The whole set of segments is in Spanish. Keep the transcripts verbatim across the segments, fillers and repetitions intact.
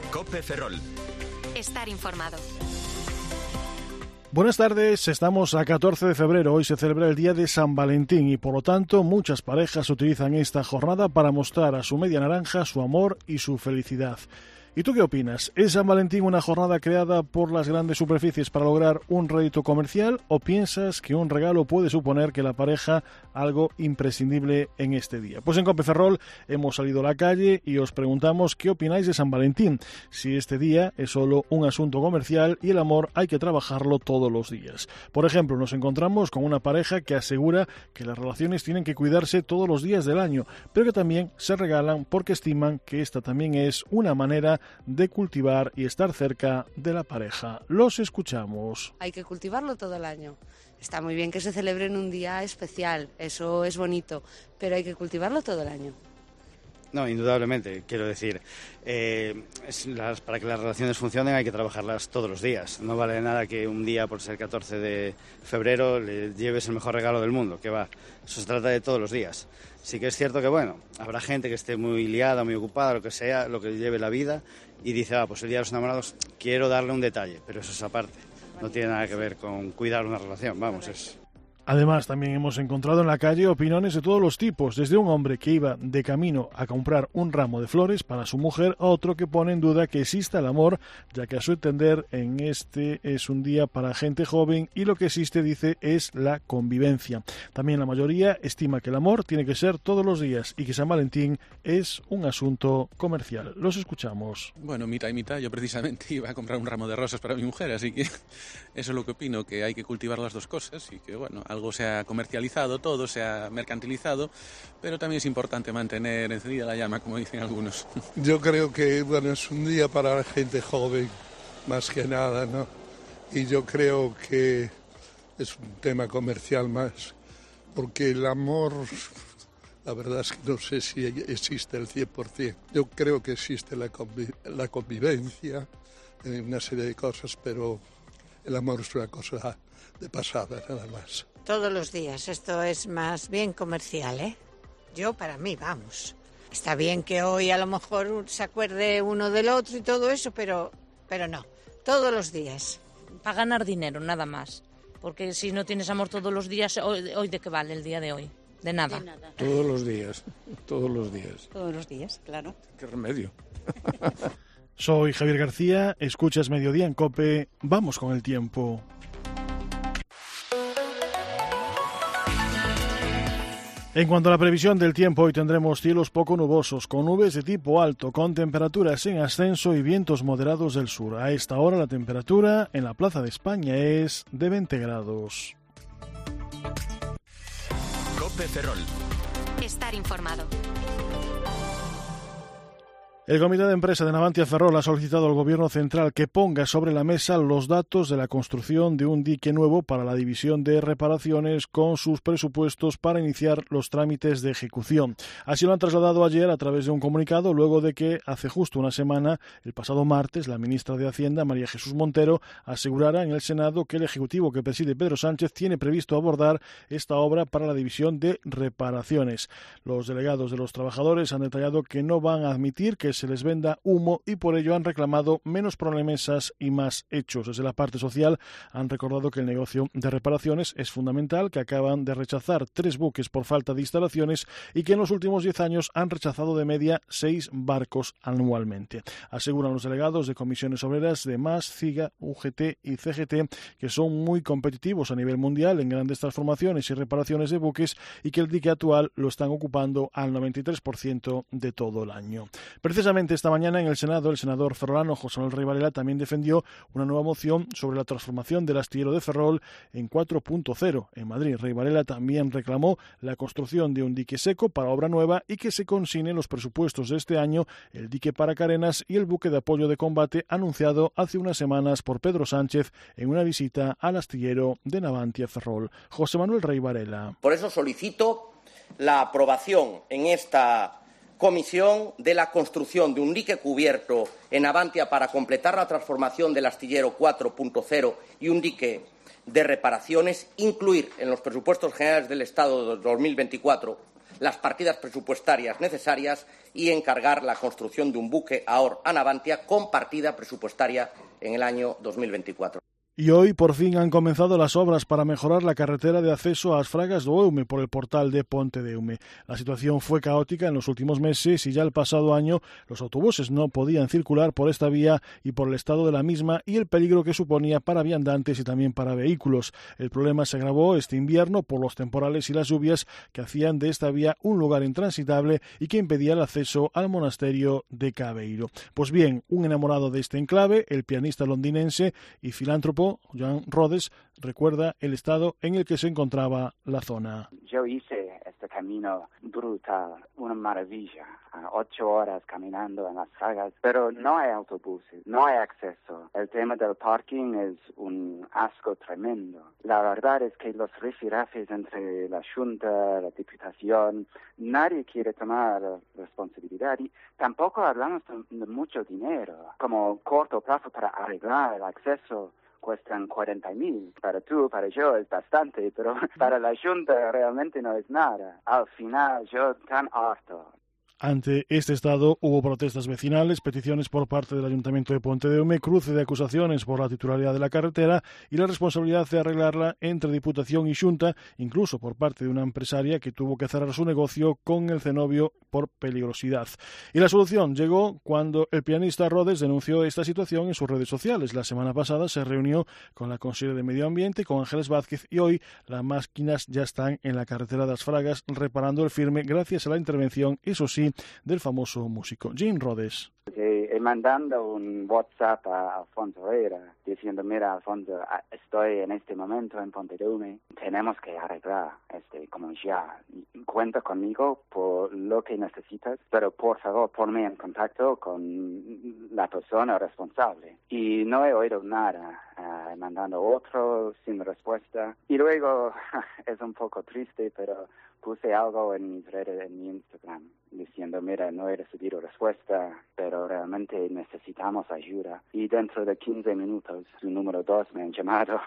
COPE Ferrol. Estar informado. Buenas tardes, estamos a catorce de febrero, hoy se celebra el Día de San Valentín y por lo tanto muchas parejas utilizan esta jornada para mostrar a su media naranja su amor y su felicidad. ¿Y tú qué opinas? ¿Es San Valentín una jornada creada por las grandes superficies para lograr un rédito comercial o piensas que un regalo puede suponer que la pareja algo imprescindible en este día? Pues en COPE Ferrol hemos salido a la calle y os preguntamos qué opináis de San Valentín, si este día es solo un asunto comercial y el amor hay que trabajarlo todos los días. Por ejemplo, nos encontramos con una pareja que asegura que las relaciones tienen que cuidarse todos los días del año, pero que también se regalan porque estiman que esta también es una manera de cultivar y estar cerca de la pareja. Los escuchamos. Hay que cultivarlo todo el año. Está muy bien que se celebre en un día especial, eso es bonito, pero hay que cultivarlo todo el año. No, indudablemente, quiero decir, eh, es las, para que las relaciones funcionen hay que trabajarlas todos los días. No vale nada que un día, por ser catorce de febrero, le lleves el mejor regalo del mundo, que va, eso se trata de todos los días. Sí que es cierto que, bueno, habrá gente que esté muy liada, muy ocupada, lo que sea, lo que lleve la vida, y dice, ah, pues el día de los enamorados quiero darle un detalle, pero eso es aparte, no tiene nada que ver con cuidar una relación, vamos, es... Además, también hemos encontrado en la calle opiniones de todos los tipos, desde un hombre que iba de camino a comprar un ramo de flores para su mujer a otro que pone en duda que exista el amor, ya que a su entender en este es un día para gente joven y lo que existe, dice, es la convivencia. También la mayoría estima que el amor tiene que ser todos los días y que San Valentín es un asunto comercial. Los escuchamos. Bueno, mitad y mitad. Yo precisamente iba a comprar un ramo de rosas para mi mujer, así que eso es lo que opino, que hay que cultivar las dos cosas y que, bueno, algo se ha comercializado, todo se ha mercantilizado, pero también es importante mantener encendida la llama, como dicen algunos. Yo creo que, bueno, es un día para la gente joven, más que nada, ¿no? Y yo creo que es un tema comercial más, porque el amor, la verdad es que no sé si existe el cien por ciento. Yo creo que existe la, conviv- la convivencia, eh, una serie de cosas, pero el amor es una cosa de pasada, nada más. Todos los días, esto es más bien comercial, ¿eh? Yo, para mí, vamos. Está bien que hoy a lo mejor se acuerde uno del otro y todo eso, pero, pero no, todos los días. Para ganar dinero, nada más. Porque si no tienes amor todos los días, ¿hoy, hoy de qué vale el día de hoy? De nada. De nada. Todos los días, todos los días. Todos los días, claro. ¿Qué remedio? Soy Javier García, escuchas Mediodía en COPE, vamos con el tiempo. En cuanto a la previsión del tiempo, hoy tendremos cielos poco nubosos, con nubes de tipo alto, con temperaturas en ascenso y vientos moderados del sur. A esta hora la temperatura en la Plaza de España es de veinte grados. COPE Ferrol. Estar informado. El Comité de Empresa de Navantia Ferrol ha solicitado al Gobierno central que ponga sobre la mesa los datos de la construcción de un dique nuevo para la división de reparaciones con sus presupuestos para iniciar los trámites de ejecución. Así lo han trasladado ayer a través de un comunicado, luego de que hace justo una semana, el pasado martes, la ministra de Hacienda, María Jesús Montero, asegurara en el Senado que el Ejecutivo que preside Pedro Sánchez tiene previsto abordar esta obra para la división de reparaciones. Los delegados de los trabajadores han detallado que no van a admitir que se les venda humo y por ello han reclamado menos promesas y más hechos. Desde la parte social han recordado que el negocio de reparaciones es fundamental, que acaban de rechazar tres buques por falta de instalaciones y que en los últimos diez años han rechazado de media seis barcos anualmente. Aseguran los delegados de comisiones obreras de M A S, CIGA, U G T y C G T que son muy competitivos a nivel mundial en grandes transformaciones y reparaciones de buques y que el dique actual lo están ocupando al noventa y tres por ciento de todo el año. Precisamente esta mañana en el Senado, el senador ferrolano José Manuel Rey Varela también defendió una nueva moción sobre la transformación del astillero de Ferrol en cuatro punto cero en Madrid. Rey Varela también reclamó la construcción de un dique seco para obra nueva y que se consigne en los presupuestos de este año el dique para carenas y el buque de apoyo de combate anunciado hace unas semanas por Pedro Sánchez en una visita al astillero de Navantia Ferrol. José Manuel Rey Varela. Por eso solicito la aprobación en esta comisión de la construcción de un dique cubierto en Navantia para completar la transformación del astillero cuatro punto cero y un dique de reparaciones, incluir en los presupuestos generales del Estado de dos mil veinticuatro las partidas presupuestarias necesarias y encargar la construcción de un buque Ahor a Navantia con partida presupuestaria en el año dos mil veinticuatro. Y hoy por fin han comenzado las obras para mejorar la carretera de acceso a As Fragas do Eume por el portal de Ponte de Eume. La situación fue caótica en los últimos meses y ya el pasado año los autobuses no podían circular por esta vía y por el estado de la misma y el peligro que suponía para viandantes y también para vehículos. El problema se agravó este invierno por los temporales y las lluvias que hacían de esta vía un lugar intransitable y que impedía el acceso al monasterio de Cabeiro. Pues bien, un enamorado de este enclave, el pianista londinense y filántropo Jean Rhodes, recuerda el estado en el que se encontraba la zona. Yo hice este camino brutal, una maravilla, ocho horas caminando en Las Fragas, pero no hay autobuses, no hay acceso. El tema del parking es un asco tremendo. La verdad es que los rifirafes entre la Junta, la Diputación, nadie quiere tomar responsabilidad y tampoco hablamos de mucho dinero, como corto plazo para arreglar el acceso. Cuestan cuarenta mil. Para tú, para yo es bastante, pero para la Junta realmente no es nada. Al final, yo tan harto. Ante este estado hubo protestas vecinales, peticiones por parte del Ayuntamiento de Ponte de Eume, cruce de acusaciones por la titularidad de la carretera y la responsabilidad de arreglarla entre Diputación y Xunta, incluso por parte de una empresaria que tuvo que cerrar su negocio con el cenobio por peligrosidad. Y la solución llegó cuando el pianista Rhodes denunció esta situación en sus redes sociales. La semana pasada se reunió con la consejera de Medio Ambiente, con Ángeles Vázquez, y hoy las máquinas ya están en la carretera de As Fragas reparando el firme gracias a la intervención, eso sí, del famoso músico Jean Rhodes. Eh, mandando un WhatsApp a Alfonso Herrera diciendo, mira Alfonso, estoy en este momento en Ponte de Eume, tenemos que arreglar este, como ya, cuenta conmigo por lo que necesitas, pero por favor ponme en contacto con la persona responsable. Y no he oído nada, uh, mandando otro sin respuesta. Y luego es un poco triste, pero puse algo en mis redes, en mi Instagram, diciendo, mira, no he recibido respuesta, pero realmente necesitamos ayuda. Y dentro de quince minutos, su número dos me han llamado.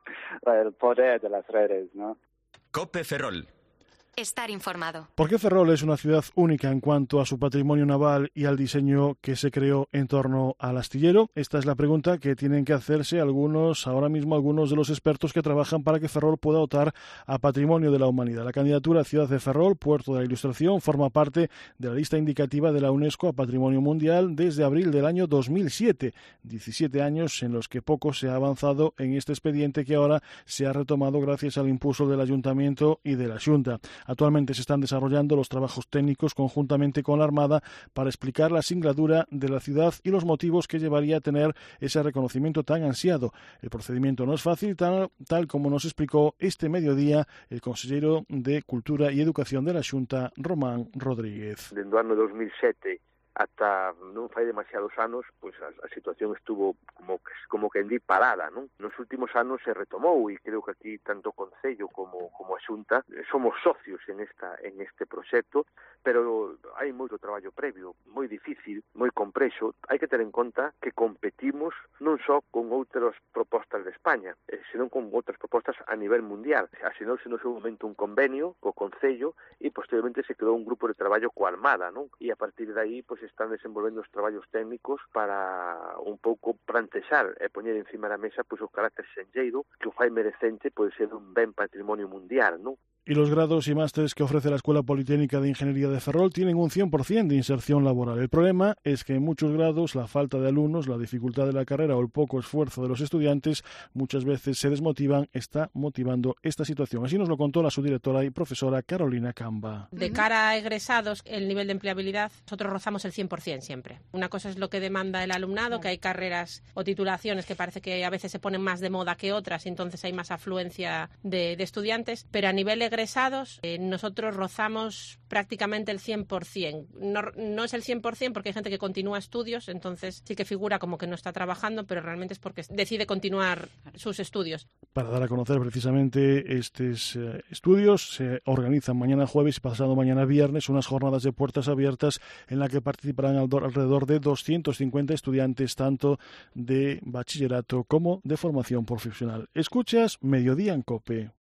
El poder de las redes, ¿no? COPE Ferrol. Estar informado. ¿Por qué Ferrol es una ciudad única en cuanto a su patrimonio naval y al diseño que se creó en torno al astillero? Esta es la pregunta que tienen que hacerse algunos, ahora mismo algunos de los expertos que trabajan para que Ferrol pueda dotar a patrimonio de la humanidad. La candidatura Ciudad de Ferrol, Puerto de la Ilustración, forma parte de la lista indicativa de la UNESCO a Patrimonio Mundial desde abril del año dos mil siete. diecisiete años en los que poco se ha avanzado en este expediente que ahora se ha retomado gracias al impulso del Ayuntamiento y de la Xunta. Actualmente se están desarrollando los trabajos técnicos conjuntamente con la Armada para explicar la singladura de la ciudad y los motivos que llevaría a tener ese reconocimiento tan ansiado. El procedimiento no es fácil, tal, tal como nos explicó este mediodía el consejero de Cultura y Educación de la Xunta, Román Rodríguez. Desde o ano dos mil sete ata non fai demasiados anos, pois a, a situación estuvo como que como que di parada, non? Nos últimos anos se retomou e creo que aquí tanto o Concello como como a Xunta somos socios en esta en este proxecto, pero hai moito traballo previo, moi difícil, moi complexo. Hai que ter en conta que competimos non só con outras propostas de España, senón con outras propostas a nivel mundial. Asinouse no seu momento un convenio co Concello e posteriormente se creou un grupo de traballo coa Armada, non? E a partir de aí, pois están desenvolvendo os traballos técnicos para un pouco plantexar e poñer encima da mesa pois o carácter senlleiro que o fai merecente pode ser un ben patrimonio mundial, non? Y los grados y másteres que ofrece la Escuela Politécnica de Ingeniería de Ferrol tienen un cien por ciento de inserción laboral. El problema es que en muchos grados la falta de alumnos, la dificultad de la carrera o el poco esfuerzo de los estudiantes muchas veces se desmotivan, está motivando esta situación. Así nos lo contó la subdirectora y profesora Carolina Camba. De cara a egresados, el nivel de empleabilidad, nosotros rozamos el cien por ciento siempre. Una cosa es lo que demanda el alumnado, que hay carreras o titulaciones que parece que a veces se ponen más de moda que otras y entonces hay más afluencia de, de estudiantes, pero a nivel egresados, eh, nosotros rozamos prácticamente el cien por ciento. No, no es el cien por ciento porque hay gente que continúa estudios, entonces sí que figura como que no está trabajando, pero realmente es porque decide continuar sus estudios. Para dar a conocer precisamente estos eh, estudios, se organizan mañana jueves y pasado mañana viernes unas jornadas de puertas abiertas en la que participarán alrededor de doscientos cincuenta estudiantes, tanto de bachillerato como de formación profesional. Escuchas Mediodía en COPE.